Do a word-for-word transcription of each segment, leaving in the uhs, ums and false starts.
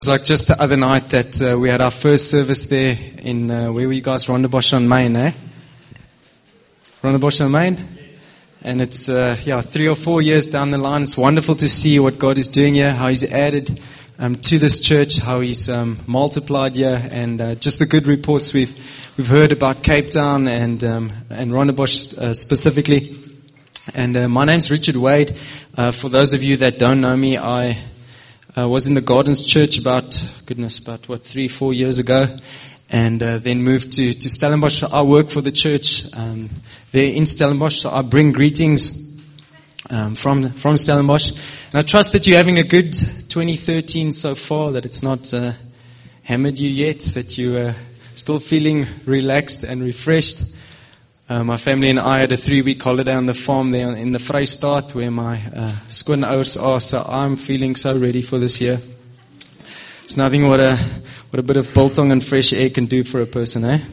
It was like just the other night that uh, we had our first service there in, uh, where were you guys? Rondebosch on Main, eh? Rondebosch on Main? And it's, uh, yeah, three or four years down the line. It's wonderful to see what God is doing here, how He's added um, to this church, how He's um, multiplied here, and uh, just the good reports we've we've heard about Cape Town and um, and Rondebosch uh, specifically. And uh, my name's Richard Wade. Uh, for those of you that don't know me, I uh, was in the Gardens Church about, goodness, about what, three, four years ago, and uh, then moved to, to Stellenbosch. I work for the church um, there in Stellenbosch, so I bring greetings um, from from Stellenbosch. And I trust that you're having a good twenty thirteen so far, that it's not uh, hammered you yet, that you're uh, still feeling relaxed and refreshed. Uh, my family and I had a three-week holiday on the farm there in the Vrystaat, where my uh, skoonouers are, so I'm feeling so ready for this year. It's nothing what a what a bit of biltong and fresh air can do for a person, eh?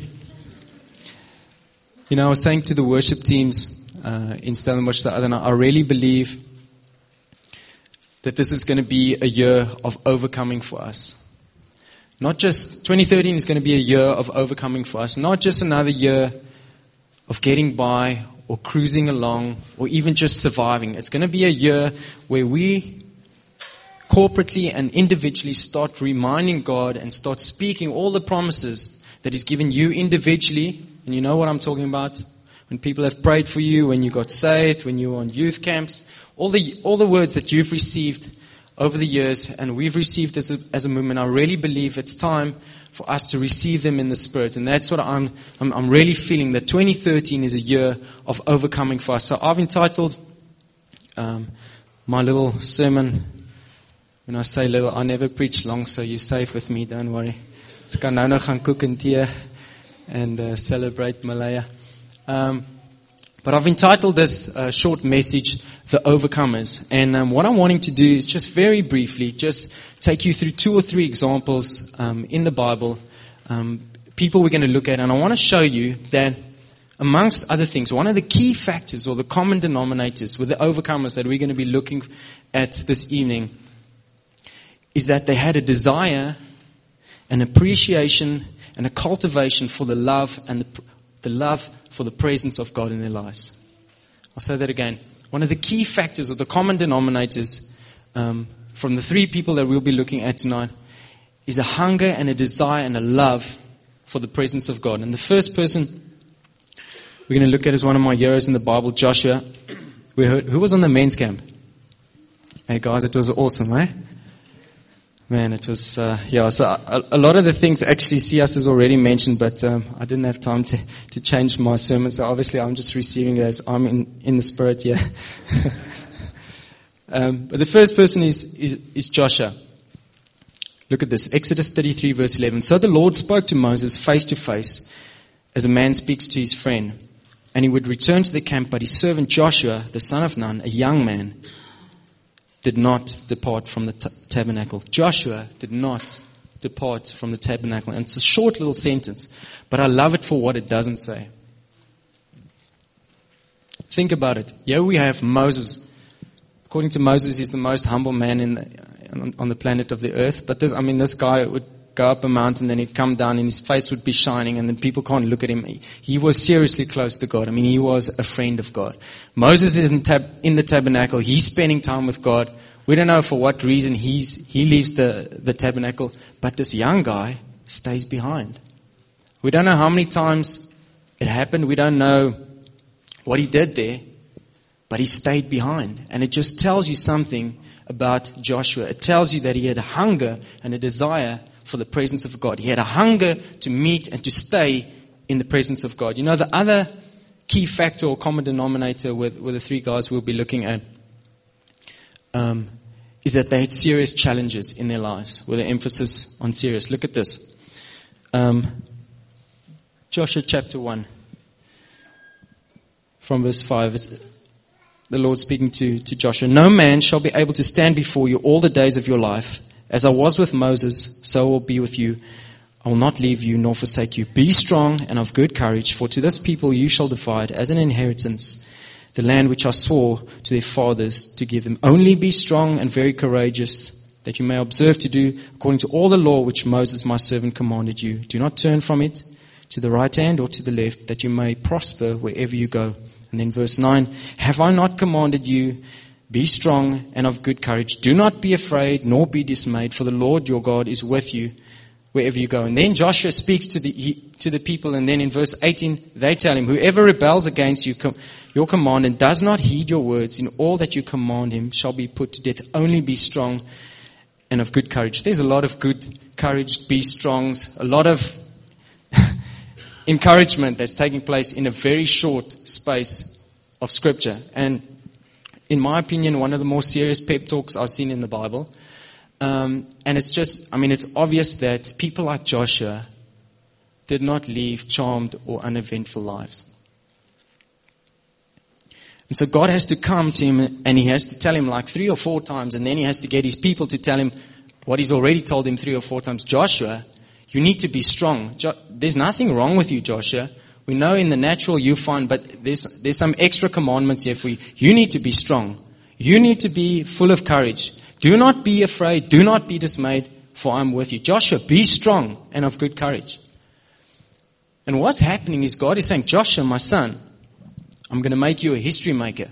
You know, I was saying to the worship teams uh, in Stellenbosch the other night, I really believe that this is going to be a year of overcoming for us. Not just, twenty thirteen is going to be a year of overcoming for us, not just another year of getting by or cruising along or even just surviving. It's going to be a year where we corporately and individually start reminding God and start speaking all the promises that He's given you individually. And you know what I'm talking about. When people have prayed for you, when you got saved, when you were on youth camps, all the all the words that you've received over the years and we've received as a, as a movement, I really believe it's time for us to receive them in the Spirit. And that's what I'm, I'm, I'm really feeling, that twenty thirteen is a year of overcoming for us. So I've entitled um, my little sermon, when I say little, I never preach long, so you're safe with me, don't worry. Ek kan nou nog gaan kook en tee and uh, celebrate Malaya. Um, but I've entitled this uh, short message, The Overcomers. And um, what I'm wanting to do is just very briefly just take you through two or three examples um, in the Bible, um, people we're going to look at. And I want to show you that amongst other things, one of the key factors or the common denominators with the overcomers that we're going to be looking at this evening is that they had a desire, an appreciation, and a cultivation for the love and the, the love for the presence of God in their lives. I'll say that again. One of the key factors or the common denominators um, from the three people that we'll be looking at tonight is a hunger and a desire and a love for the presence of God. And the first person we're going to look at is one of my heroes in the Bible, Joshua. We heard, who was on the men's camp? Hey guys, it was awesome, eh? Man, it was, uh, yeah, so a, a lot of the things actually C S has already mentioned, but um, I didn't have time to, to change my sermon, so obviously I'm just receiving it as I'm in, in the Spirit here. um, but the first person is, is, is Joshua. Look at this, Exodus thirty-three verse eleven. So the Lord spoke to Moses face to face, as a man speaks to his friend, and he would return to the camp, but his servant Joshua, the son of Nun, a young man, did not depart from the t- tabernacle. Joshua did not depart from the tabernacle. And it's a short little sentence, but I love it for what it doesn't say. Think about it. Here we have Moses. According to Moses, he's the most humble man in the, on the planet of the earth. But this, I mean, this guy would go up a mountain, then he'd come down, and his face would be shining, and then people can't look at him. He, he was seriously close to God. I mean, he was a friend of God. Moses is in, tab, in the tabernacle. He's spending time with God. We don't know for what reason he's he leaves the, the tabernacle, but this young guy stays behind. We don't know how many times it happened. We don't know what he did there, but he stayed behind. And it just tells you something about Joshua. It tells you that he had a hunger and a desire for the presence of God. He had a hunger to meet and to stay in the presence of God. You know, the other key factor or common denominator with, with the three guys we'll be looking at um, is that they had serious challenges in their lives, with an emphasis on serious. Look at this. Um, Joshua chapter one, from verse five. It's the Lord speaking to, to Joshua. No man shall be able to stand before you all the days of your life. As I was with Moses, so I will be with you. I will not leave you nor forsake you. Be strong and of good courage, for to this people you shall divide as an inheritance the land which I swore to their fathers to give them. Only be strong and very courageous, that you may observe to do according to all the law which Moses my servant commanded you. Do not turn from it to the right hand or to the left, that you may prosper wherever you go. And then verse nine, have I not commanded you, be strong and of good courage. Do not be afraid, nor be dismayed, for the Lord your God is with you wherever you go. And then Joshua speaks to the he, to the people, and then in verse eighteen, they tell him, whoever rebels against you, com- your command, and does not heed your words, in all that you command him shall be put to death. Only be strong and of good courage. There's a lot of good courage, be strongs, a lot of encouragement that's taking place in a very short space of Scripture. And in my opinion, one of the more serious pep talks I've seen in the Bible. Um, and it's just, I mean, it's obvious that people like Joshua did not live charmed or uneventful lives. And so God has to come to him and he has to tell him like three or four times, and then he has to get his people to tell him what he's already told him three or four times. Joshua, you need to be strong. Jo- there's nothing wrong with you, Joshua. We know in the natural you're fine, but there's, there's some extra commandments here for you. You need to be strong. You need to be full of courage. Do not be afraid. Do not be dismayed, for I'm with you. Joshua, be strong and of good courage. And what's happening is God is saying, Joshua, my son, I'm going to make you a history maker.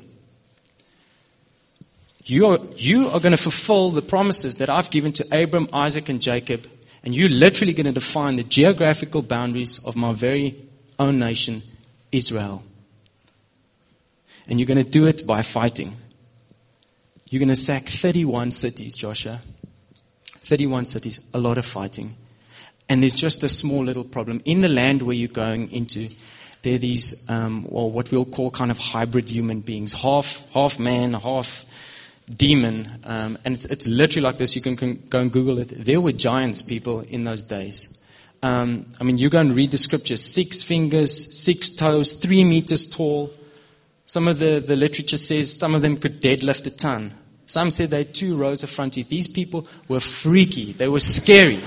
You are, you are going to fulfill the promises that I've given to Abram, Isaac, and Jacob. And you're literally going to define the geographical boundaries of my very own nation, Israel. And you're going to do it by fighting. You're going to sack thirty-one cities, Joshua. thirty-one cities, a lot of fighting. And there's just a small little problem. In the land where you're going into, there are these, um, well, what we'll call kind of hybrid human beings. Half half man, half demon. Um, and it's, it's literally like this. You can, can go and Google it. There were giants, people, in those days. Um, I mean, you go and read the scriptures. Six fingers, six toes, three meters tall. Some of the, the literature says some of them could deadlift a ton. Some said they had two rows of front teeth. These people were freaky. They were scary.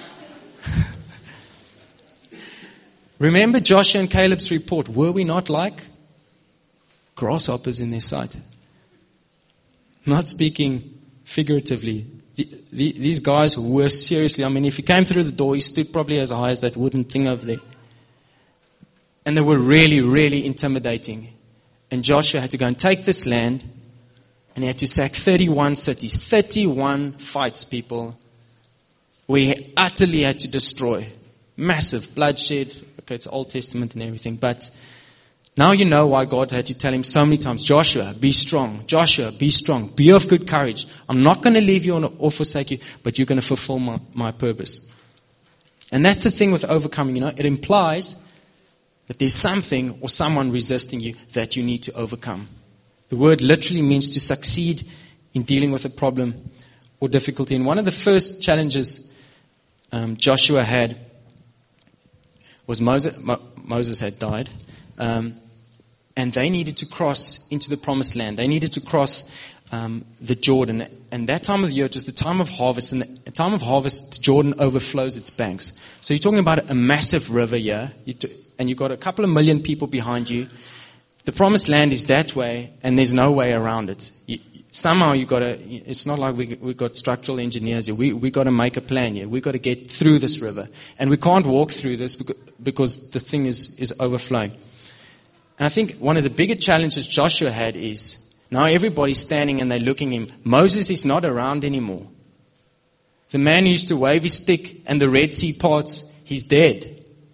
Remember Joshua and Caleb's report. Were we not like grasshoppers in their sight? Not speaking figuratively. The, the, these guys were seriously, I mean, if he came through the door, he stood probably as high as that wooden thing over there. And they were really, really intimidating. And Joshua had to go and take this land, and he had to sack thirty-one cities, thirty-one fights, people, where he utterly had to destroy. Massive bloodshed. Okay, it's Old Testament and everything. But now you know why God had to tell him so many times, Joshua, be strong. Joshua, be strong. Be of good courage. I'm not going to leave you or forsake you, but you're going to fulfill my, my purpose. And that's the thing with overcoming, you know. It implies that there's something or someone resisting you that you need to overcome. The word literally means to succeed in dealing with a problem or difficulty. And one of the first challenges um, Joshua had was Moses, Mo, Moses had died. Um, and they needed to cross into the promised land. They needed to cross um, the Jordan. And that time of the year, it was the time of harvest. And the time of harvest, the Jordan overflows its banks. So you're talking about a massive river here. You t- and you've got a couple of million people behind you. The promised land is that way, and there's no way around it. You, somehow you've got to, it's not like we, we've got structural engineers here. We, we've got to make a plan here. We've got to get through this river. And we can't walk through this because, because the thing is, is overflowing. And I think one of the bigger challenges Joshua had is, now everybody's standing and they're looking at him. Moses is not around anymore. The man who used to wave his stick and the Red Sea parts, he's dead.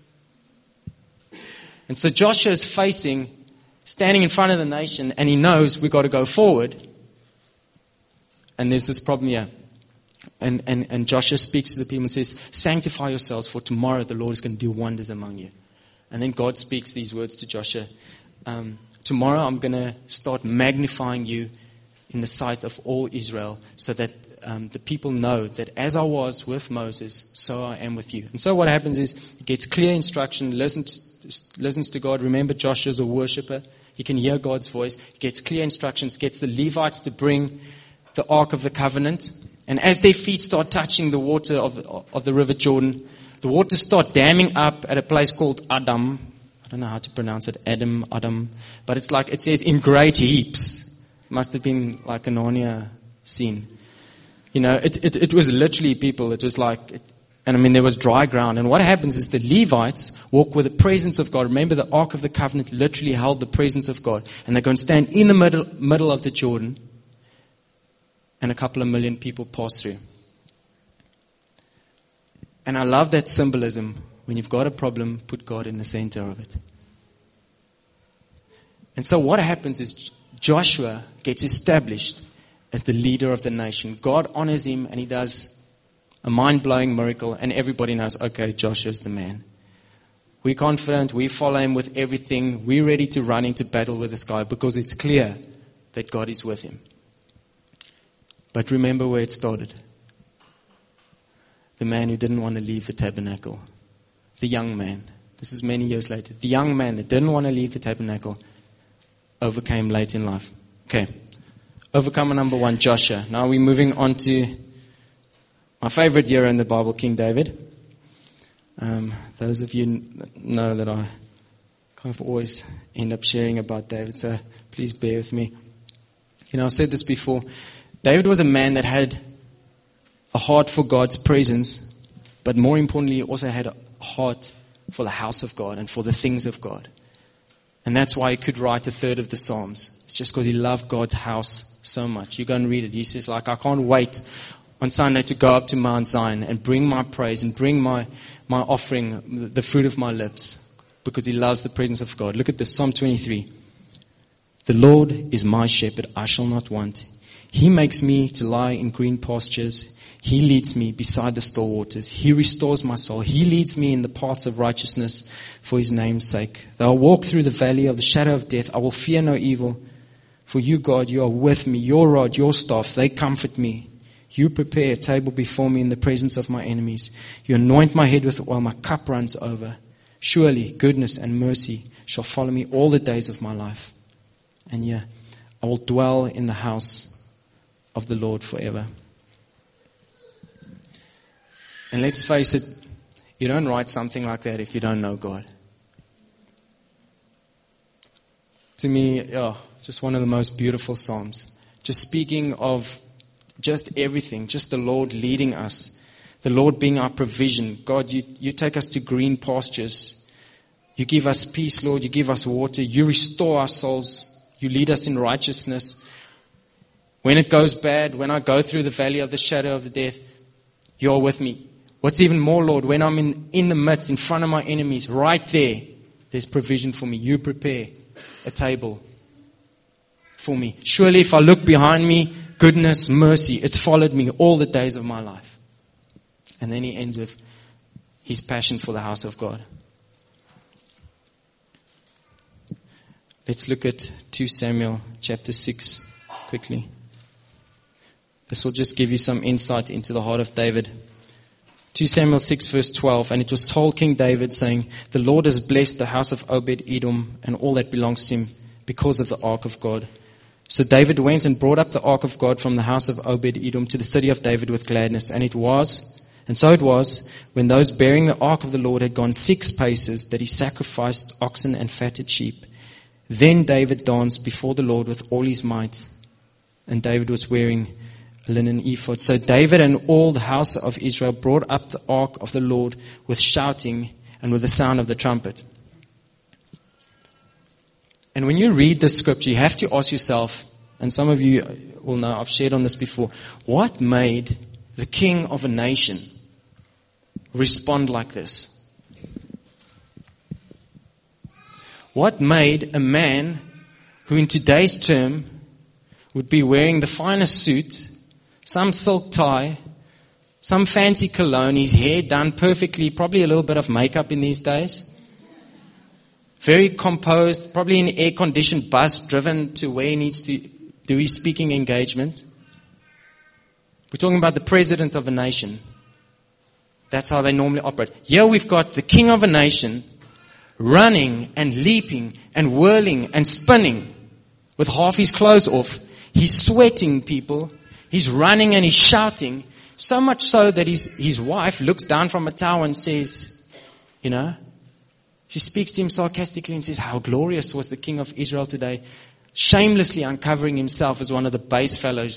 And so Joshua is facing, standing in front of the nation, and he knows we've got to go forward. And there's this problem here. And, and, and Joshua speaks to the people and says, sanctify yourselves, for tomorrow the Lord is going to do wonders among you. And then God speaks these words to Joshua. Um, tomorrow I'm going to start magnifying you in the sight of all Israel, so that um, the people know that as I was with Moses, so I am with you. And so what happens is he gets clear instruction, listens listens to God. Remember, Joshua's a worshiper. He can hear God's voice. He gets clear instructions, gets the Levites to bring the Ark of the Covenant. And as their feet start touching the water of, of the River Jordan, the waters start damming up at a place called Adam. I don't know how to pronounce it. Adam, Adam. But it's like, it says in great heaps. It must have been like a Narnia scene. You know, it, it, it was literally people. It was like, and I mean, there was dry ground. And what happens is the Levites walk with the presence of God. Remember, the Ark of the Covenant literally held the presence of God. And they go and stand in the middle, middle of the Jordan. And a couple of million people pass through. And I love that symbolism. When you've got a problem, put God in the center of it. And so what happens is Joshua gets established as the leader of the nation. God honors him and he does a mind-blowing miracle. And everybody knows, okay, Joshua's the man. We're confident. We follow him with everything. We're ready to run into battle with this guy because it's clear that God is with him. But remember where it started. The man who didn't want to leave the tabernacle. The young man. This is many years later. The young man that didn't want to leave the tabernacle overcame late in life. Okay. Overcomer number one, Joshua. Now we're moving on to my favorite hero in the Bible, King David. Um, those of you know that I kind of always end up sharing about David, so please bear with me. You know, I've said this before. David was a man that had a heart for God's presence, but more importantly, he also had a heart for the house of God and for the things of God. And that's why he could write a third of the Psalms. It's just because he loved God's house so much. You go and read it. He says, like, I can't wait on Sunday to go up to Mount Zion and bring my praise and bring my, my offering, the fruit of my lips, because he loves the presence of God. Look at this, Psalm twenty-three. The Lord is my shepherd, I shall not want. He makes me to lie in green pastures. He leads me beside the still waters. He restores my soul. He leads me in the paths of righteousness for his name's sake. Though I walk through the valley of the shadow of death, I will fear no evil. For you, God, you are with me. Your rod, your staff, they comfort me. You prepare a table before me in the presence of my enemies. You anoint my head with oil, my cup runs over. Surely goodness and mercy shall follow me all the days of my life. And yeah, I will dwell in the house of the Lord forever. And let's face it, you don't write something like that if you don't know God. To me, oh, just one of the most beautiful Psalms. Just speaking of just everything, just the Lord leading us, the Lord being our provision. God, you, you take us to green pastures. You give us peace, Lord. You give us water. You restore our souls. You lead us in righteousness. When it goes bad, when I go through the valley of the shadow of the death, you're with me. What's even more, Lord, when I'm in, in the midst, in front of my enemies, right there, there's provision for me. You prepare a table for me. Surely if I look behind me, goodness, mercy, it's followed me all the days of my life. And then he ends with his passion for the house of God. Let's look at Second Samuel chapter six quickly. This will just give you some insight into the heart of David. Second Samuel six verse twelve, and it was told King David, saying, the Lord has blessed the house of Obed-Edom and all that belongs to him because of the ark of God. So David went and brought up the ark of God from the house of Obed-Edom to the city of David with gladness. And it was, and so it was, when those bearing the ark of the Lord had gone six paces, that he sacrificed oxen and fatted sheep. Then David danced before the Lord with all his might. And David was wearing a linen ephod. So David and all the house of Israel brought up the ark of the Lord with shouting and with the sound of the trumpet. And when you read this scripture, you have to ask yourself, and some of you will know, I've shared on this before, what made the king of a nation respond like this? What made a man who in today's term would be wearing the finest suit, some silk tie, some fancy cologne, his hair done perfectly, probably a little bit of makeup in these days, very composed, probably in an air-conditioned bus driven to where he needs to do his speaking engagement. We're talking about the president of a nation. That's how they normally operate. Here we've got the king of a nation running and leaping and whirling and spinning with half his clothes off. He's sweating, people. He's running and he's shouting. So much so that his, his wife looks down from a tower and says, you know, she speaks to him sarcastically and says, how glorious was the king of Israel today, shamelessly uncovering himself as one of the base fellows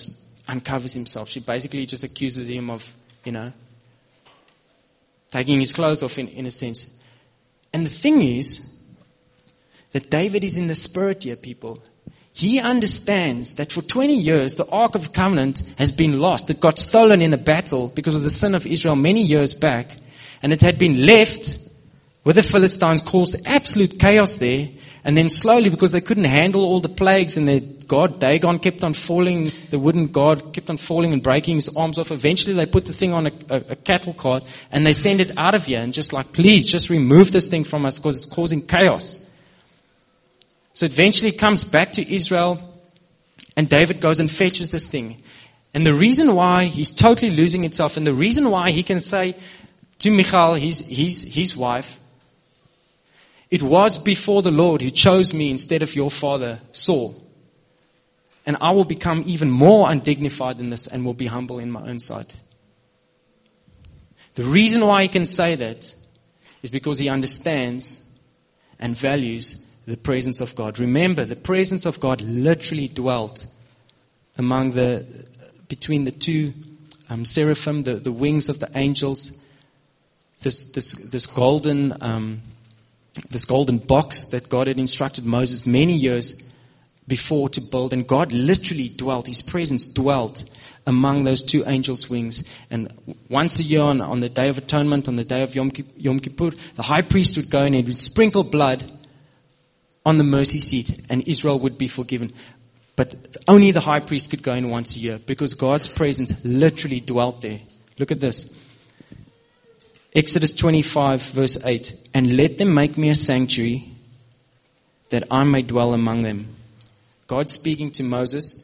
uncovers himself. She basically just accuses him of, you know, taking his clothes off in, in a sense. And the thing is that David is in the spirit here, people. He understands that for twenty years, the Ark of the Covenant has been lost. It got stolen in a battle because of the sin of Israel many years back. And it had been left with the Philistines, caused absolute chaos there. And then slowly, because they couldn't handle all the plagues and their god Dagon kept on falling, the wooden god kept on falling and breaking his arms off. Eventually they put the thing on a, a, a cattle cart and they send it out of here and just like, please, just remove this thing from us because it's causing chaos. So eventually it comes back to Israel and David goes and fetches this thing. And the reason why he's totally losing himself and the reason why he can say to Michal, his, his, his wife, it was before the Lord who chose me instead of your father, Saul. And I will become even more undignified than this and will be humble in my own sight. The reason why he can say that is because he understands and values the presence of God. Remember, the presence of God literally dwelt among the, between the two um, seraphim, the, the wings of the angels. This, this, this golden... Um, This golden box that God had instructed Moses many years before to build. And God literally dwelt, His presence dwelt among those two angels' wings. And once a year on, on the Day of Atonement, on the day of Yom Kippur, the high priest would go in and would sprinkle blood on the mercy seat and Israel would be forgiven. But only the high priest could go in once a year because God's presence literally dwelt there. Look at this. Exodus twenty-five, verse eight. And let them make me a sanctuary that I may dwell among them. God speaking to Moses,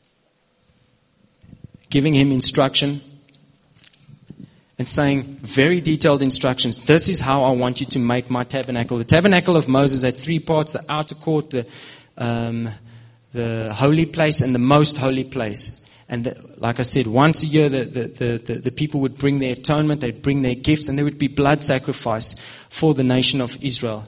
giving him instruction and saying very detailed instructions. This is how I want you to make my tabernacle. The tabernacle of Moses had three parts: the outer court, the, um, the holy place, and the most holy place. And the, like I said, once a year the, the, the, the people would bring their atonement, they'd bring their gifts, and there would be blood sacrifice for the nation of Israel.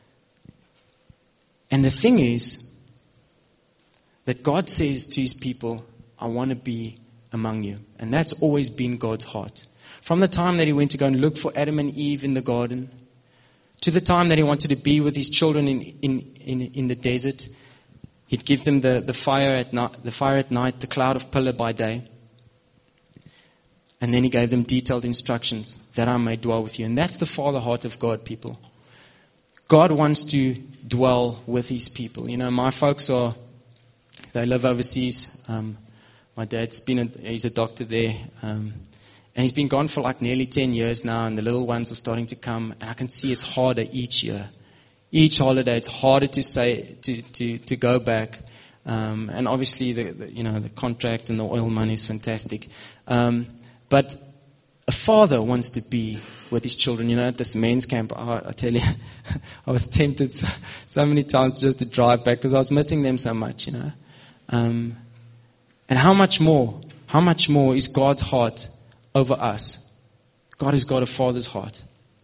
And the thing is that God says to His people, I want to be among you. And that's always been God's heart. From the time that He went to go and look for Adam and Eve in the garden, to the time that He wanted to be with His children in, in, in, in the desert, He'd give them the, the fire at night, the fire at night, the cloud of pillar by day. And then He gave them detailed instructions that I may dwell with you. And that's the father heart of God, people. God wants to dwell with His people. You know, my folks are, they live overseas. Um, my dad's been, a, he's a doctor there. Um, and he's been gone for like nearly ten years now. And the little ones are starting to come. And I can see it's harder each year. Each holiday, it's harder to say to to, to go back, um, and obviously the, the you know the contract and the oil money is fantastic, um, but a father wants to be with his children. You know, at this men's camp, I, I tell you, I was tempted so, so many times just to drive back because I was missing them so much. You know, um, and how much more? How much more is God's heart over us? God has got a father's heart.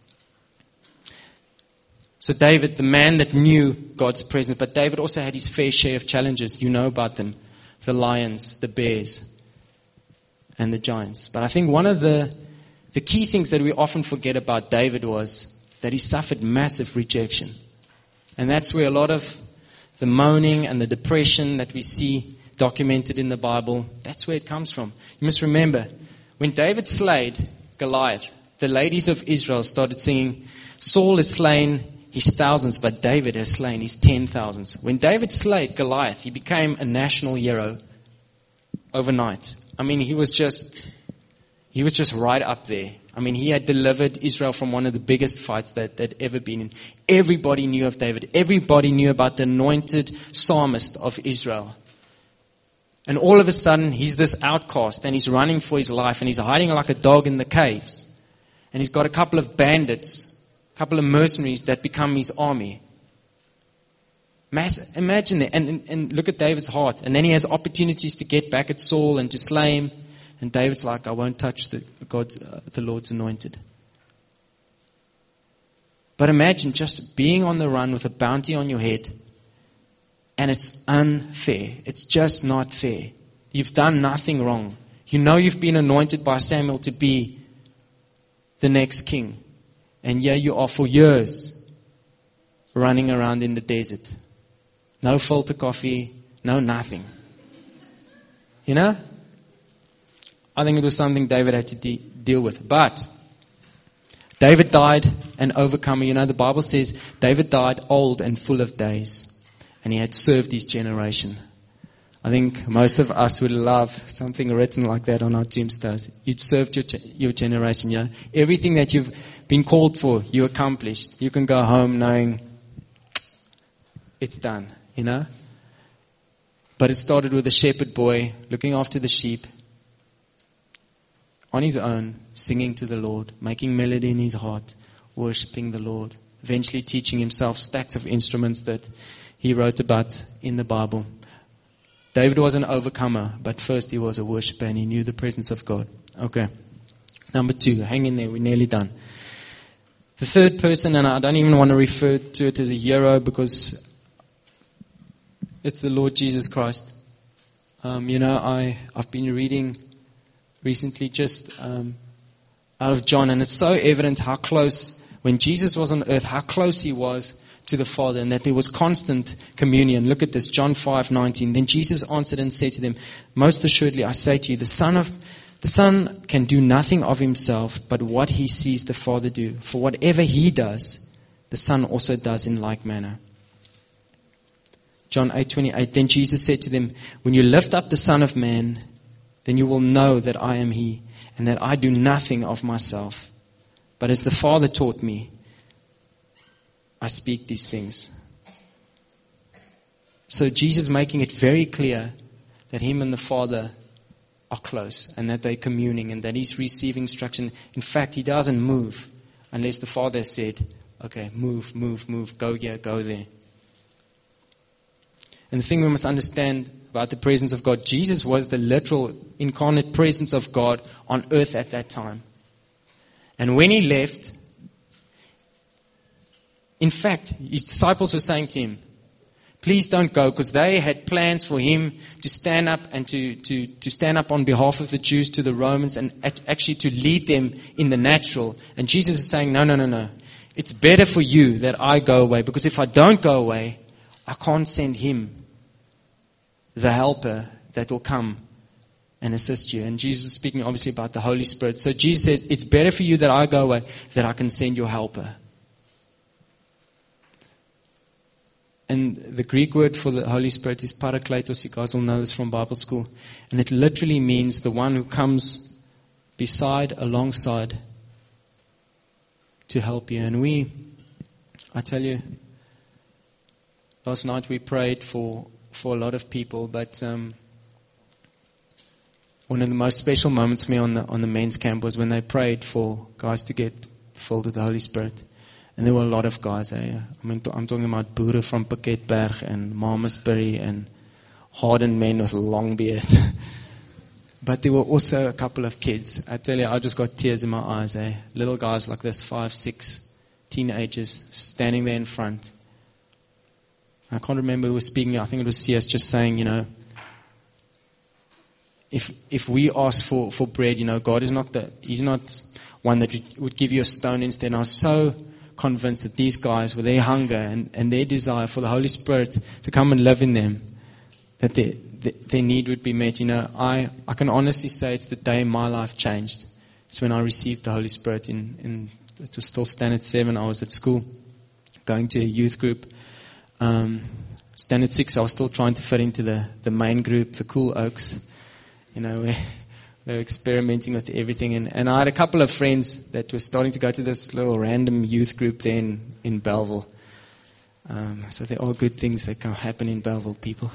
So David, the man that knew God's presence, but David also had his fair share of challenges. You know about them. The lions, the bears, and the giants. But I think one of the, the key things that we often forget about David was that he suffered massive rejection. And that's where a lot of the moaning and the depression that we see documented in the Bible, that's where it comes from. You must remember, when David slayed Goliath, the ladies of Israel started singing, Saul is slain his thousands, but David has slain his ten thousands. When David slayed Goliath, he became a national hero overnight. I mean, he was just, he was just right up there. I mean, he had delivered Israel from one of the biggest fights that that ever been in. Everybody knew of David. Everybody knew about the anointed psalmist of Israel. And all of a sudden, he's this outcast, and he's running for his life, and he's hiding like a dog in the caves. And he's got a couple of bandits, a couple of mercenaries that become his army. Mass, imagine that. And, and, and look at David's heart. And then he has opportunities to get back at Saul and to slay him. And David's like, I won't touch the, God's, uh, the Lord's anointed. But imagine just being on the run with a bounty on your head. And it's unfair. It's just not fair. You've done nothing wrong. You know you've been anointed by Samuel to be the next king. And here you are for years running around in the desert. No filter coffee, no nothing. You know? I think it was something David had to de- deal with. But David died an overcomer. You know, the Bible says David died old and full of days. And he had served his generation. I think most of us would love something written like that on our tombstones. You'd served your, your generation, yeah? Everything that you've been called for, you accomplished. You can go home knowing it's done, you know? But it started with a shepherd boy looking after the sheep on his own, singing to the Lord, making melody in his heart, worshipping the Lord, eventually teaching himself stacks of instruments that he wrote about in the Bible. David was an overcomer, but first he was a worshiper and he knew the presence of God. Okay. Number two, hang in there, we're nearly done. The third person, and I don't even want to refer to it as a hero because it's the Lord Jesus Christ. Um, you know, I, I've been reading recently just um, out of John, and it's so evident how close, when Jesus was on earth, how close he was to the Father, and that there was constant communion. Look at this, John five nineteen. Then Jesus answered and said to them, most assuredly I say to you, the Son of the Son can do nothing of himself, but what he sees the Father do. For whatever he does, the Son also does in like manner. John eight twenty-eight. Then Jesus said to them, when you lift up the Son of Man, then you will know that I am he, and that I do nothing of myself, but as the Father taught me, I speak these things. So Jesus making it very clear that him and the Father are close and that they're communing and that he's receiving instruction. In fact, he doesn't move unless the Father said, okay, move, move, move, go here, go there. And the thing we must understand about the presence of God, Jesus was the literal incarnate presence of God on earth at that time. And when he left, in fact, his disciples were saying to him, please don't go, because they had plans for him to stand up and to, to, to stand up on behalf of the Jews to the Romans and actually to lead them in the natural. And Jesus is saying, no, no, no, no. It's better for you that I go away, because if I don't go away, I can't send him, the helper that will come and assist you. And Jesus was speaking obviously about the Holy Spirit. So Jesus said, it's better for you that I go away, that I can send your helper. And the Greek word for the Holy Spirit is parakletos. You guys will know this from Bible school. And it literally means the one who comes beside, alongside, to help you. And we, I tell you, last night we prayed for, for a lot of people, but um, one of the most special moments for me on the, on the men's camp was when they prayed for guys to get filled with the Holy Spirit. And there were a lot of guys. Eh? I mean, I'm talking about boere from Piketberg and Malmesbury and hardened men with long beards. But there were also a couple of kids. I tell you, I just got tears in my eyes. Eh? Little guys like this, five, six, teenagers, standing there in front. I can't remember who was speaking. I think it was C S just saying, you know, if if we ask for, for bread, you know, God is not the, He's not one that would give you a stone instead. And I was so convinced that these guys, with their hunger and, and their desire for the Holy Spirit to come and live in them, that their, their need would be met. You know, I, I can honestly say it's the day my life changed. It's when I received the Holy Spirit. In, in it was still Standard seven. I was at school, going to a youth group. Um, Standard six, I was still trying to fit into the, the main group, the Cool Oaks. You know, where they were experimenting with everything. And, and I had a couple of friends that were starting to go to this little random youth group there in, in Belleville. Um, so there are good things that can happen in Belleville, people.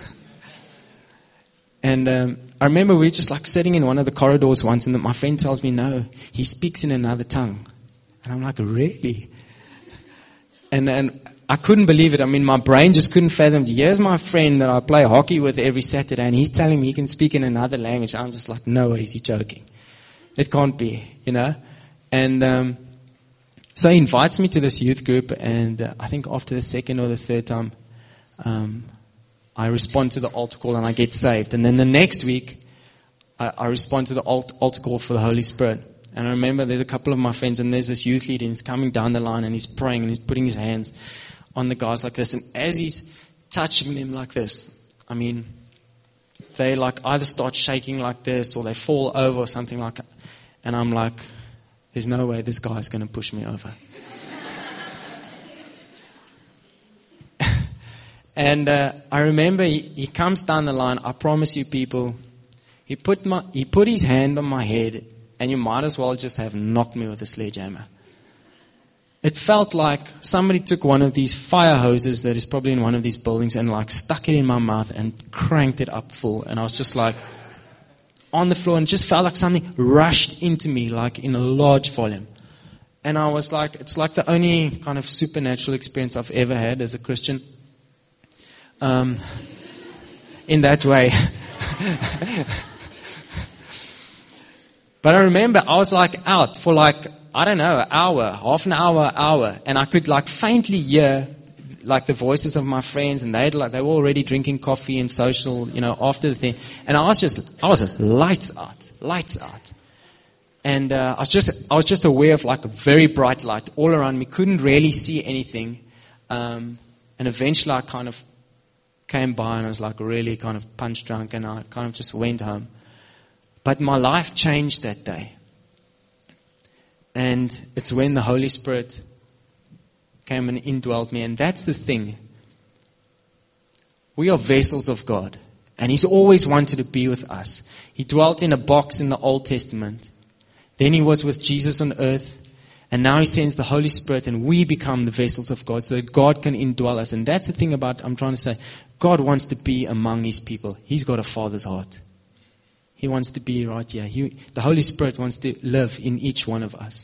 And um, I remember we were just like sitting in one of the corridors once, and my friend tells me, no, he speaks in another tongue. And I'm like, really? And and I couldn't believe it. I mean, my brain just couldn't fathom it. Here's my friend that I play hockey with every Saturday, and he's telling me he can speak in another language. I'm just like, no way, is he joking? It can't be, you know. And um, so he invites me to this youth group, and uh, I think after the second or the third time, um, I respond to the altar call and I get saved. And then the next week, I, I respond to the alt, altar call for the Holy Spirit. And I remember there's a couple of my friends, and there's this youth leader, and he's coming down the line, and he's praying, and he's putting his hands on the guys like this. And as he's touching them like this, I mean, they like either start shaking like this, or they fall over or something like that. And I'm like, there's no way this guy's going to push me over. And uh, I remember he, he comes down the line. I promise you, people, he put my he put his hand on my head, and you might as well just have knocked me with a sledgehammer. It felt like somebody took one of these fire hoses that is probably in one of these buildings and like stuck it in my mouth and cranked it up full. And I was just like on the floor, and it just felt like something rushed into me like in a large volume. And I was like, it's like the only kind of supernatural experience I've ever had as a Christian. Um, in that way. But I remember I was like out for like, I don't know, an hour, half an hour, hour. And I could like faintly hear like the voices of my friends, and they'd like, they were already drinking coffee and social, you know, after the thing. And I was just, I was lights out, lights out. And uh, I was just, I was just aware of like a very bright light all around me. Couldn't really see anything. Um, and eventually I kind of came by, and I was like really kind of punch drunk, and I kind of just went home. But my life changed that day. And it's when the Holy Spirit came and indwelled me. And that's the thing. We are vessels of God. And He's always wanted to be with us. He dwelt in a box in the Old Testament. Then He was with Jesus on earth. And now He sends the Holy Spirit, and we become the vessels of God so that God can indwell us. And that's the thing about, I'm trying to say, God wants to be among His people. He's got a Father's heart. He wants to be right here. He, the Holy Spirit wants to live in each one of us.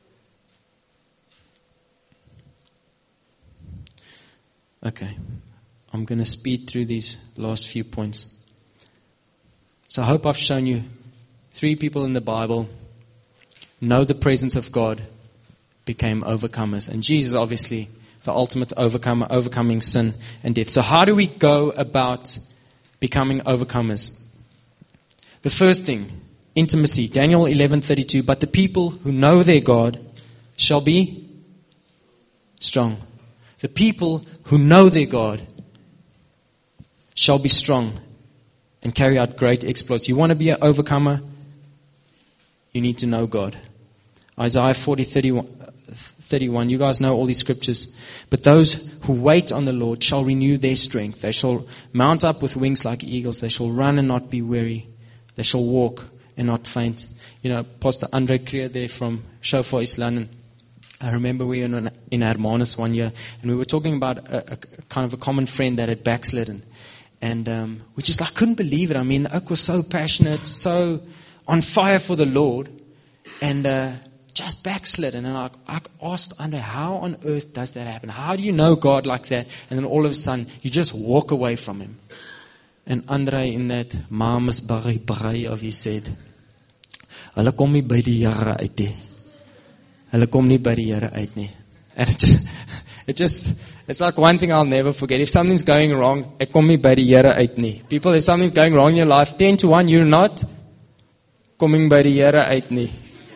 Okay. I'm going to speed through these last few points. So I hope I've shown you three people in the Bible know the presence of God, became overcomers. And Jesus, obviously, the ultimate overcomer, overcoming sin and death. So how do we go about becoming overcomers? The first thing, intimacy. Daniel eleven thirty-two. But the people who know their God shall be strong. The people who know their God shall be strong and carry out great exploits. You want to be an overcomer? You need to know God. Isaiah forty thirty-one. You guys know all these scriptures. But those who wait on the Lord shall renew their strength. They shall mount up with wings like eagles. They shall run and not be weary. They shall walk and not faint. You know, Pastor Andre Creer there from Shofar East London. I remember we were in, in Hermanus one year, and we were talking about a, a kind of a common friend that had backslidden. And um, we just like couldn't believe it. I mean, the oak was so passionate, so on fire for the Lord, and uh, just backslidden. And I, I asked Andre, how on earth does that happen? How do you know God like that? And then all of a sudden, you just walk away from Him. And Andre in that Mamas Barry Barry of he said, "Hulle kom nie by die Here uit nie. Hulle kom nie by die Here uit nie." And it just, it just, it's like one thing I'll never forget. If something's going wrong, ek kom nie by die Here uit nie. People, if something's going wrong in your life, ten to one, you're not coming by die Here uit nie.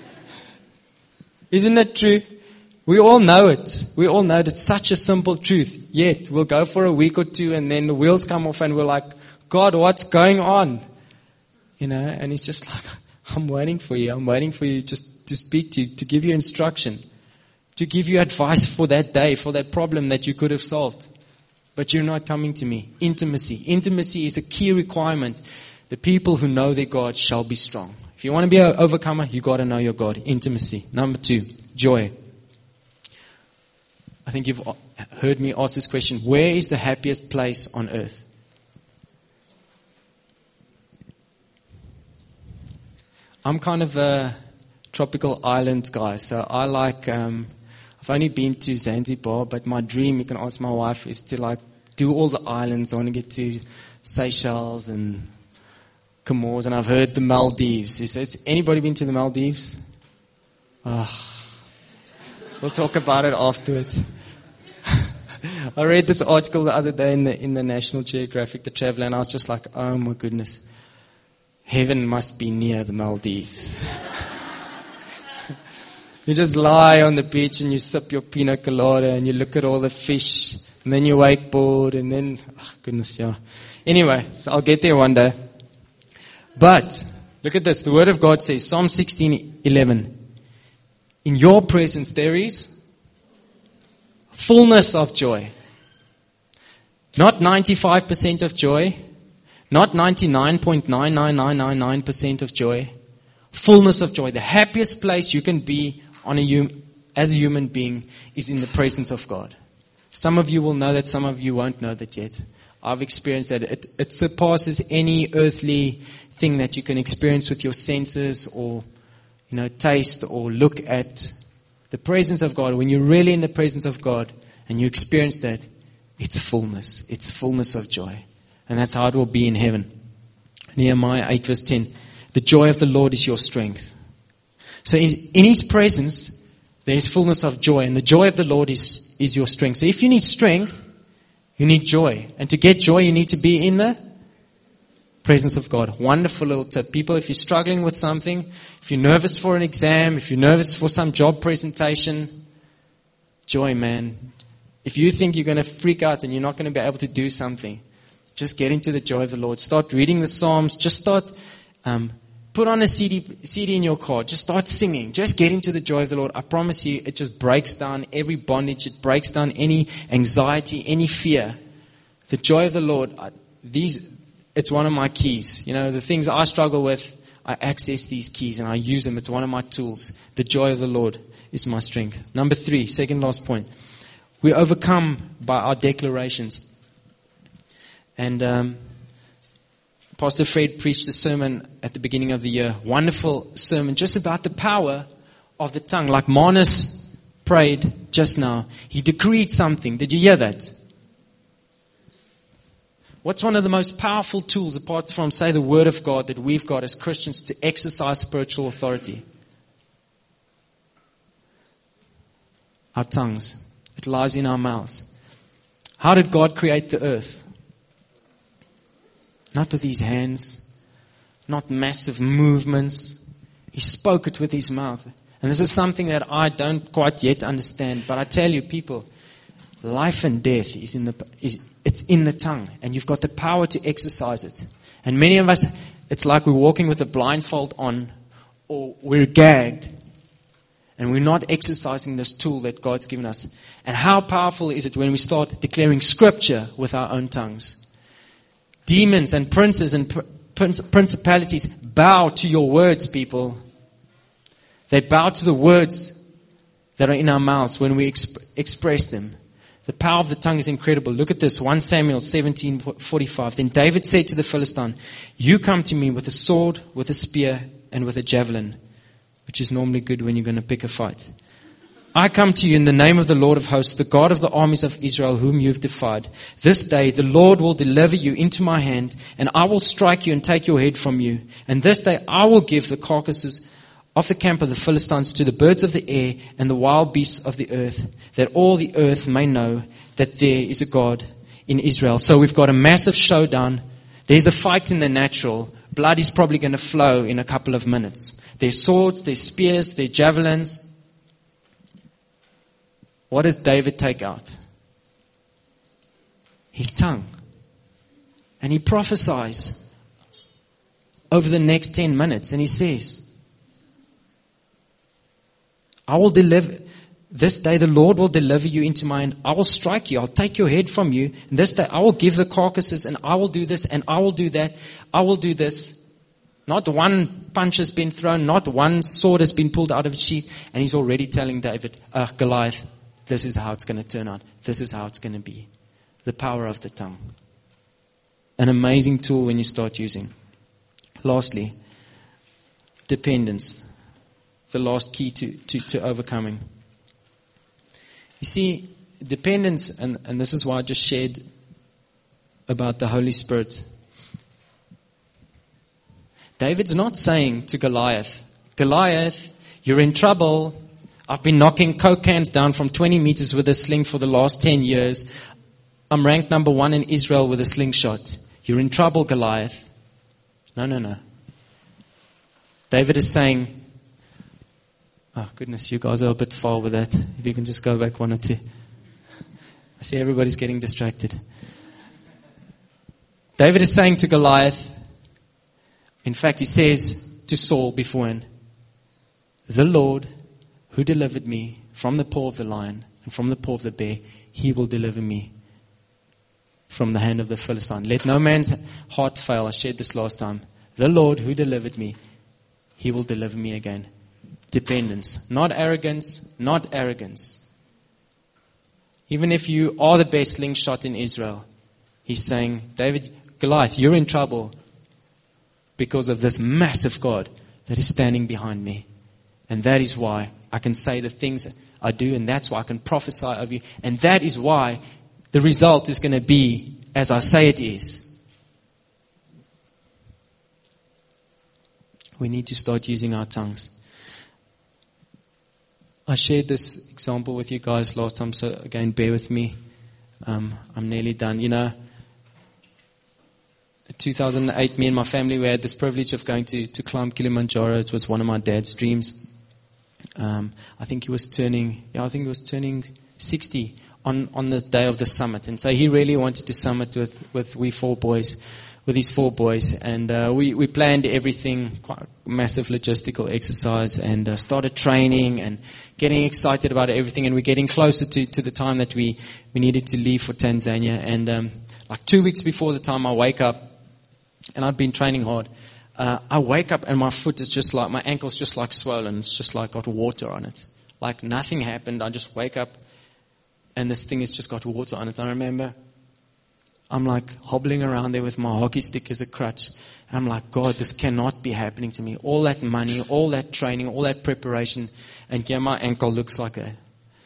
Isn't it true? We all know it. We all know it. It's such a simple truth. Yet, we'll go for a week or two, and then the wheels come off, and we're like, God, what's going on? You know, and He's just like, I'm waiting for you. I'm waiting for you just to speak to you, to give you instruction, to give you advice for that day, for that problem that you could have solved. But you're not coming to me. Intimacy. Intimacy is a key requirement. The people who know their God shall be strong. If you want to be an overcomer, you got to know your God. Intimacy. Number two, joy. I think you've heard me ask this question. Where is the happiest place on earth? I'm kind of a tropical island guy, so I like, um, I've only been to Zanzibar, but my dream, you can ask my wife, is to like do all the islands. I want to get to Seychelles and Comores, and I've heard the Maldives. Has anybody been to the Maldives? Oh, we'll talk about it afterwards. I read this article the other day in the, in the National Geographic, The Traveler, and I was just like, oh my goodness. Heaven must be near the Maldives. You just lie on the beach and you sip your pina colada and you look at all the fish and then you wakeboard and then, oh goodness, yeah. Anyway, so I'll get there one day. But, look at this. The Word of God says, Psalm sixteen eleven. In your presence there is fullness of joy. Not ninety-five percent of joy. Not ninety-nine point nine nine nine nine nine percent of joy. Fullness of joy. The happiest place you can be on a hum- as a human being is in the presence of God. Some of you will know that, some of you won't know that yet. I've experienced that. It, it surpasses any earthly thing that you can experience with your senses or, you know, taste or look at. The presence of God, when you're really in the presence of God and you experience that, it's fullness. It's fullness of joy. And that's how it will be in heaven. Nehemiah eight verse ten. The joy of the Lord is your strength. So in, in His presence, there is fullness of joy. And the joy of the Lord is, is your strength. So if you need strength, you need joy. And to get joy, you need to be in the presence of God. Wonderful little tip. People, if you're struggling with something, if you're nervous for an exam, if you're nervous for some job presentation, joy, man. If you think you're going to freak out and you're not going to be able to do something, just get into the joy of the Lord. Start reading the Psalms. Just start, um, put on a C D, C D in your car. Just start singing. Just get into the joy of the Lord. I promise you, it just breaks down every bondage. It breaks down any anxiety, any fear. The joy of the Lord, I, these, it's one of my keys. You know, the things I struggle with, I access these keys and I use them. It's one of my tools. The joy of the Lord is my strength. Number three, second last point. We overcome by our declarations. And um, Pastor Fred preached a sermon at the beginning of the year. Wonderful sermon just about the power of the tongue. Like Manus prayed just now. He decreed something. Did you hear that? What's one of the most powerful tools apart from, say, the Word of God that we've got as Christians to exercise spiritual authority? Our tongues. It lies in our mouths. How did God create the earth? Not with His hands. Not massive movements. He spoke it with His mouth. And this is something that I don't quite yet understand. But I tell you, people, life and death is in the is it's in the tongue. And you've got the power to exercise it. And many of us, it's like we're walking with a blindfold on, or we're gagged. And we're not exercising this tool that God's given us. And how powerful is it when we start declaring Scripture with our own tongues? Demons and princes and principalities bow to your words, people. They bow to the words that are in our mouths when we exp- express them. The power of the tongue is incredible. Look at this, First Samuel seventeen forty-five. Then David said to the Philistine, you come to me with a sword, with a spear, and with a javelin, which is normally good when you're going to pick a fight. I come to you in the name of the Lord of hosts, the God of the armies of Israel, whom you've defied. This day the Lord will deliver you into my hand, and I will strike you and take your head from you. And this day I will give the carcasses of the camp of the Philistines to the birds of the air and the wild beasts of the earth, that all the earth may know that there is a God in Israel. So we've got a massive showdown. There's a fight in the natural. Blood is probably going to flow in a couple of minutes. There's swords, there's spears, there's javelins. What does David take out? His tongue. And he prophesies over the next ten minutes. And he says, I will deliver, this day the Lord will deliver you into my hand. I will strike you. I'll take your head from you. And this day I will give the carcasses, and I will do this, and I will do that. I will do this. Not one punch has been thrown. Not one sword has been pulled out of his sheath. And he's already telling David, uh, Goliath, this is how it's going to turn out. This is how it's going to be. The power of the tongue. An amazing tool when you start using. Lastly, dependence. The last key to, to, to overcoming. You see, dependence, and, and this is why I just shared about the Holy Spirit. David's not saying to Goliath, Goliath, you're in trouble. I've been knocking coke cans down from twenty meters with a sling for the last ten years. I'm ranked number one in Israel with a slingshot. You're in trouble, Goliath. No, no, no. David is saying, oh goodness, you guys are a bit far with that. If you can just go back one or two. I see everybody's getting distracted. David is saying to Goliath, in fact, he says to Saul beforehand, the Lord who delivered me from the paw of the lion and from the paw of the bear, he will deliver me from the hand of the Philistine. Let no man's heart fail. I shared this last time. The Lord who delivered me, he will deliver me again. Dependence. Not arrogance, not arrogance. Even if you are the best slingshot in Israel, he's saying, David, Goliath, you're in trouble because of this massive God that is standing behind me. And that is why I can say the things I do, and that's why I can prophesy over you. And that is why the result is going to be as I say it is. We need to start using our tongues. I shared this example with you guys last time, so again, bear with me. Um, I'm nearly done. You know, in two thousand eight, me and my family, we had this privilege of going to, to climb Kilimanjaro. It was one of my dad's dreams. Um, I think he was turning, yeah, I think he was turning sixty on, on the day of the summit. And so he really wanted to summit with, with we four boys, with his four boys. And uh, we, we planned everything, quite a massive logistical exercise, and uh, started training and getting excited about everything. And we're getting closer to, to the time that we, we needed to leave for Tanzania. And um, like two weeks before the time I wake up, and I'd been training hard, Uh, I wake up and my foot is just like, my ankle's just like swollen. It's just like got water on it. Like nothing happened. I just wake up and this thing has just got water on it. I remember I'm like hobbling around there with my hockey stick as a crutch. And I'm like, God, this cannot be happening to me. All that money, all that training, all that preparation. And yeah, my ankle looks like that.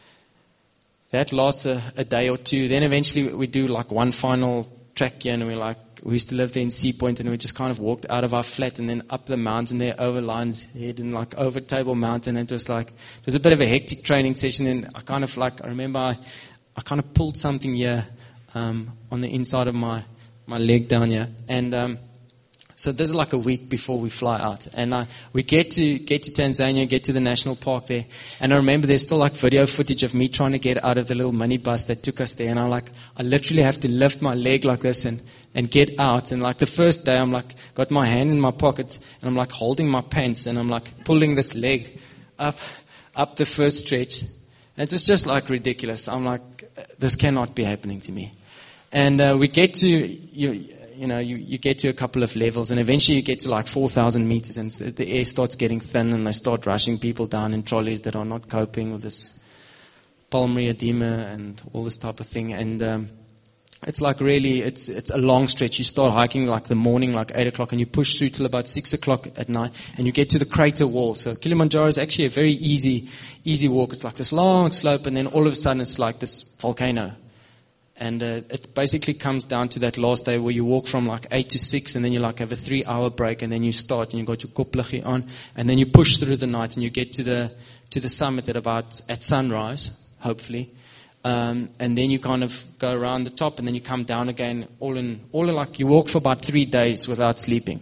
That lasts a, a day or two. Then eventually we do like one final track here, and we're like, we used to live there in Sea Point, and we just kind of walked out of our flat and then up the mountain there over Lions Head and like over Table Mountain. And it was like, it was a bit of a hectic training session. And I kind of like, I remember I, I kind of pulled something here um, on the inside of my, my leg down here. And um, so this is like a week before we fly out. And uh, we get to get to Tanzania, get to the national park there. And I remember there's still like video footage of me trying to get out of the little minibus that took us there. And I like, I literally have to lift my leg like this and and get out. And like the first day, I'm like, got my hand in my pocket, and I'm like holding my pants, and I'm like pulling this leg up, up the first stretch. And it was just like ridiculous. I'm like, this cannot be happening to me. And uh, we get to, you, you know, you, you get to a couple of levels, and eventually you get to like four thousand meters, and the, the air starts getting thin, and they start rushing people down in trolleys that are not coping with this pulmonary edema and all this type of thing. And um, It's like really, it's it's a long stretch. You start hiking like the morning, like eight o'clock, and you push through till about six o'clock at night, and you get to the crater wall. So Kilimanjaro is actually a very easy, easy walk. It's like this long slope, and then all of a sudden it's like this volcano. And uh, it basically comes down to that last day where you walk from like eight to six, and then you like have a three-hour break, and then you start, and you got your kopliggie on, and then you push through the night, and you get to the to the summit at about at sunrise, hopefully. Um, and then you kind of go around the top, and then you come down again. All in, all in like you walk for about three days without sleeping.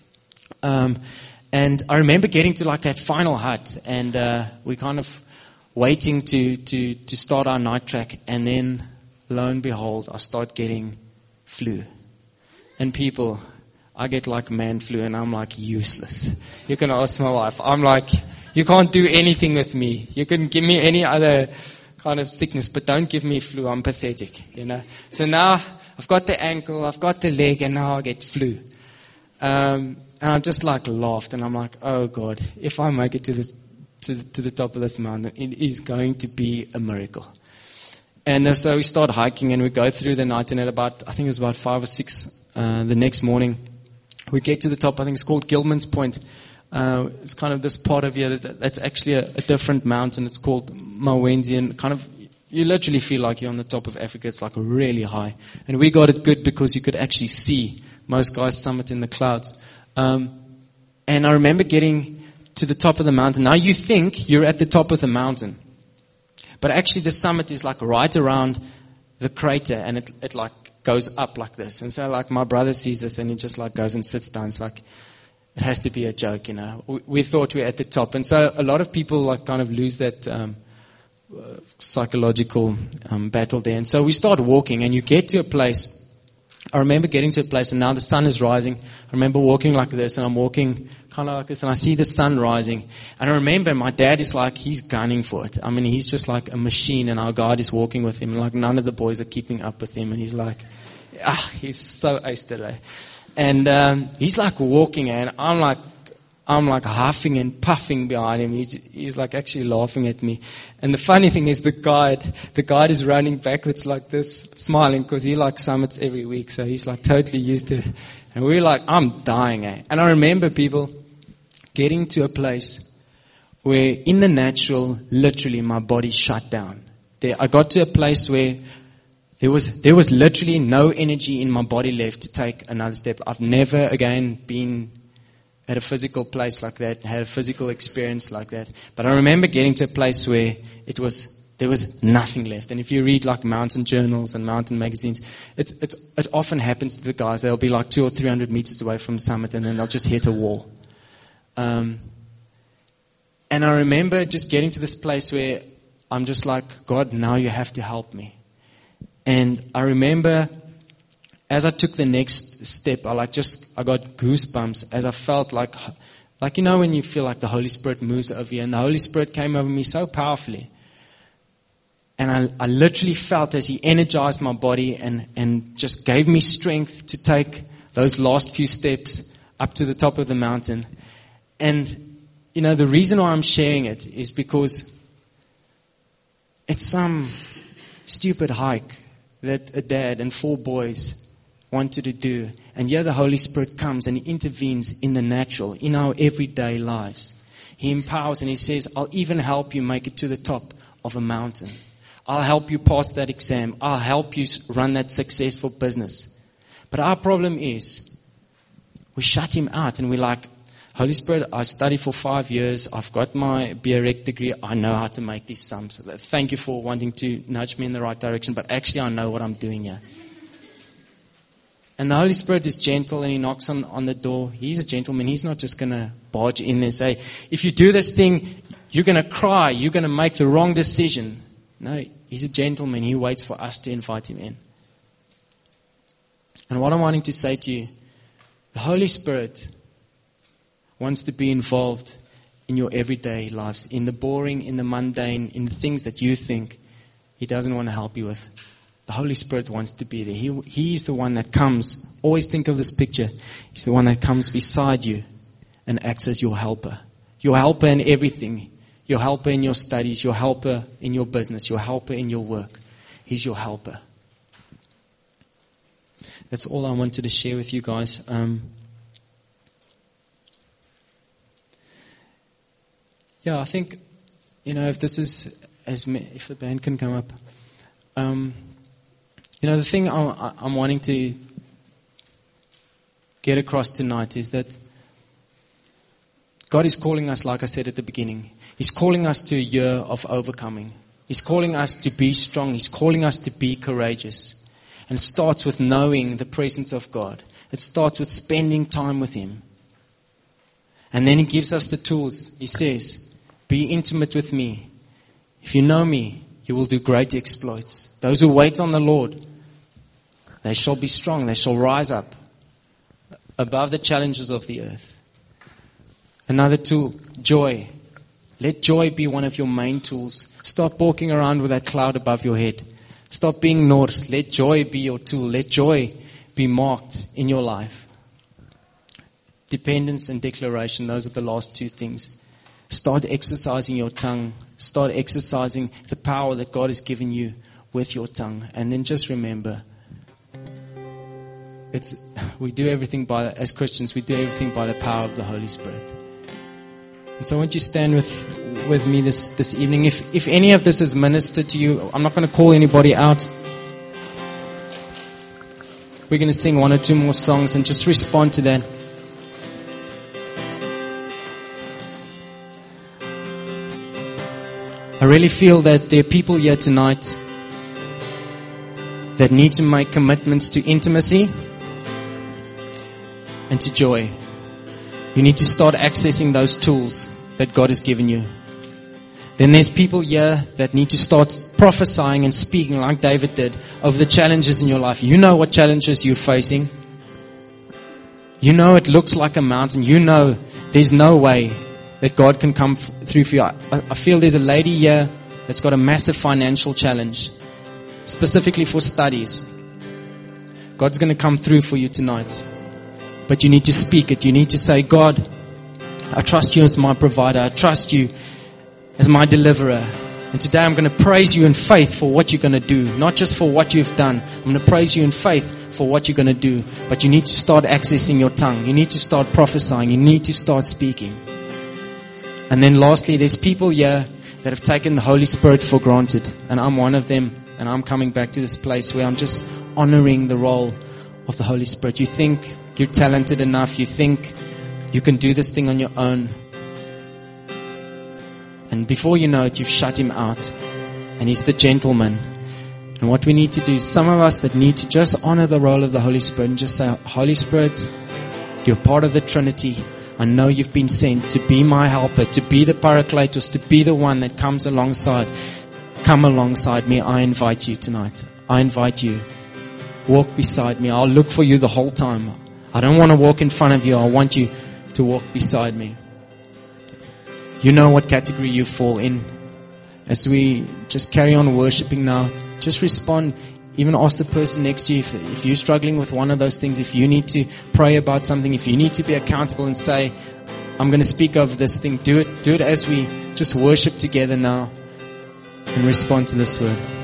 Um, and I remember getting to like that final hut, and uh, we kind of waiting to, to to start our night track. And then, lo and behold, I start getting flu. And people, I get like man flu, and I'm like useless. You can ask my wife. I'm like, you can't do anything with me. You can give me any other kind of sickness, but don't give me flu. I'm pathetic, you know. So now I've got the ankle, I've got the leg, and now I get flu. Um, and I just like laughed, and I'm like, oh God, if I make it to this, to, to the top of this mountain, it is going to be a miracle. And uh, so we start hiking, and we go through the night, and at about, I think it was about five or six uh, the next morning, we get to the top. I think it's called Gilman's Point. Uh, it's kind of this part of here that, that's actually a, a different mountain. It's called Mawenzi, and kind of you literally feel like you're on the top of Africa. It's like really high, and we got it good because you could actually see. Most guys summit in the clouds, um, and I remember getting to the top of the mountain. Now you think you're at the top of the mountain, but actually the summit is like right around the crater, and it, it like goes up like this. And so like my brother sees this and he just like goes and sits down. It's like, it has to be a joke, you know. We, we thought we were at the top. And so a lot of people like kind of lose that um, uh, psychological um, battle there. And so we start walking, and you get to a place. I remember getting to a place, and now the sun is rising. I remember walking like this, and I'm walking kind of like this, and I see the sun rising. And I remember my dad is like, he's gunning for it. I mean, he's just like a machine, and our guide is walking with him. And like none of the boys are keeping up with him. And he's like, ah, he's so ace today. And um, he's like walking, and I'm like, I'm like huffing and puffing behind him. He, he's like actually laughing at me. And the funny thing is the guide, the guide is running backwards like this, smiling, because he like summits every week. So he's like totally used to it. And we're like, I'm dying, eh? And I remember people getting to a place where in the natural, literally my body shut down. There, I got to a place where there was, there was literally no energy in my body left to take another step. I've never again been at a physical place like that, had a physical experience like that. But I remember getting to a place where it was, there was nothing left. And if you read like mountain journals and mountain magazines, it's, it's, it often happens to the guys. They'll be like two or three hundred meters away from the summit, and then they'll just hit a wall. Um, and I remember just getting to this place where I'm just like, God, now you have to help me. And I remember as I took the next step, I like just, I got goosebumps as I felt like, like, you know, when you feel like the Holy Spirit moves over you, and the Holy Spirit came over me so powerfully. And I, I literally felt as He energized my body and, and just gave me strength to take those last few steps up to the top of the mountain. And, you know, the reason why I'm sharing it is because it's some stupid hike that a dad and four boys wanted to do. And here the Holy Spirit comes and He intervenes in the natural, in our everyday lives. He empowers and He says, I'll even help you make it to the top of a mountain. I'll help you pass that exam. I'll help you run that successful business. But our problem is, we shut Him out and we're like, Holy Spirit, I studied for five years. I've got my B R E C degree. I know how to make these sums. Thank you for wanting to nudge me in the right direction. But actually, I know what I'm doing here. And the Holy Spirit is gentle, and He knocks on, on the door. He's a gentleman. He's not just going to barge in there and say, if you do this thing, you're going to cry. You're going to make the wrong decision. No, He's a gentleman. He waits for us to invite Him in. And what I'm wanting to say to you, the Holy Spirit wants to be involved in your everyday lives, in the boring, in the mundane, in the things that you think He doesn't want to help you with. The Holy Spirit wants to be there. He, he is the one that comes. Always think of this picture. He's the one that comes beside you and acts as your helper. Your helper in everything. Your helper in your studies. Your helper in your business. Your helper in your work. He's your helper. That's all I wanted to share with you guys. Um, yeah, I think, you know, if this is, as if the band can come up. Um, You know, the thing I'm, I'm wanting to get across tonight is that God is calling us, like I said at the beginning. He's calling us to a year of overcoming. He's calling us to be strong. He's calling us to be courageous. And it starts with knowing the presence of God. It starts with spending time with Him. And then He gives us the tools. He says, be intimate with me. If you know me, you will do great exploits. Those who wait on the Lord, they shall be strong. They shall rise up above the challenges of the earth. Another tool, joy. Let joy be one of your main tools. Stop walking around with that cloud above your head. Stop being Norse. Let joy be your tool. Let joy be marked in your life. Dependence and declaration, those are the last two things. Start exercising your tongue. Start exercising the power that God has given you with your tongue. And then just remember, it's we do everything by, as Christians, we do everything by the power of the Holy Spirit. And so I want you to stand with, with me this, this evening. If, if any of this has ministered to you, I'm not going to call anybody out. We're going to sing one or two more songs and just respond to that. I really feel that there are people here tonight that need to make commitments to intimacy and to joy. You need to start accessing those tools that God has given you. Then there's people here that need to start prophesying and speaking like David did over the challenges in your life. You know what challenges you're facing. You know it looks like a mountain. You know there's no way that God can come f- through for you. I, I feel there's a lady here that's got a massive financial challenge, specifically for studies. God's going to come through for you tonight. But you need to speak it. You need to say, God, I trust you as my provider. I trust you as my deliverer. And today I'm going to praise you in faith for what you're going to do. Not just for what you've done. I'm going to praise you in faith for what you're going to do. But you need to start accessing your tongue. You need to start prophesying. You need to start speaking. And then lastly, there's people here that have taken the Holy Spirit for granted. And I'm one of them. And I'm coming back to this place where I'm just honoring the role of the Holy Spirit. You think you're talented enough. You think you can do this thing on your own. And before you know it, you've shut him out. And he's the gentleman. And what we need to do is some of us that need to just honor the role of the Holy Spirit and just say, Holy Spirit, you're part of the Trinity. I know you've been sent to be my helper, to be the Parakletos, to be the one that comes alongside. Come alongside me. I invite you tonight. I invite you. Walk beside me. I'll look for you the whole time. I don't want to walk in front of you. I want you to walk beside me. You know what category you fall in. As we just carry on worshiping now, just respond. Even ask the person next to you if, if you're struggling with one of those things, if you need to pray about something, if you need to be accountable and say, I'm going to speak over this thing. Do it, do it as we just worship together now and respond to this word.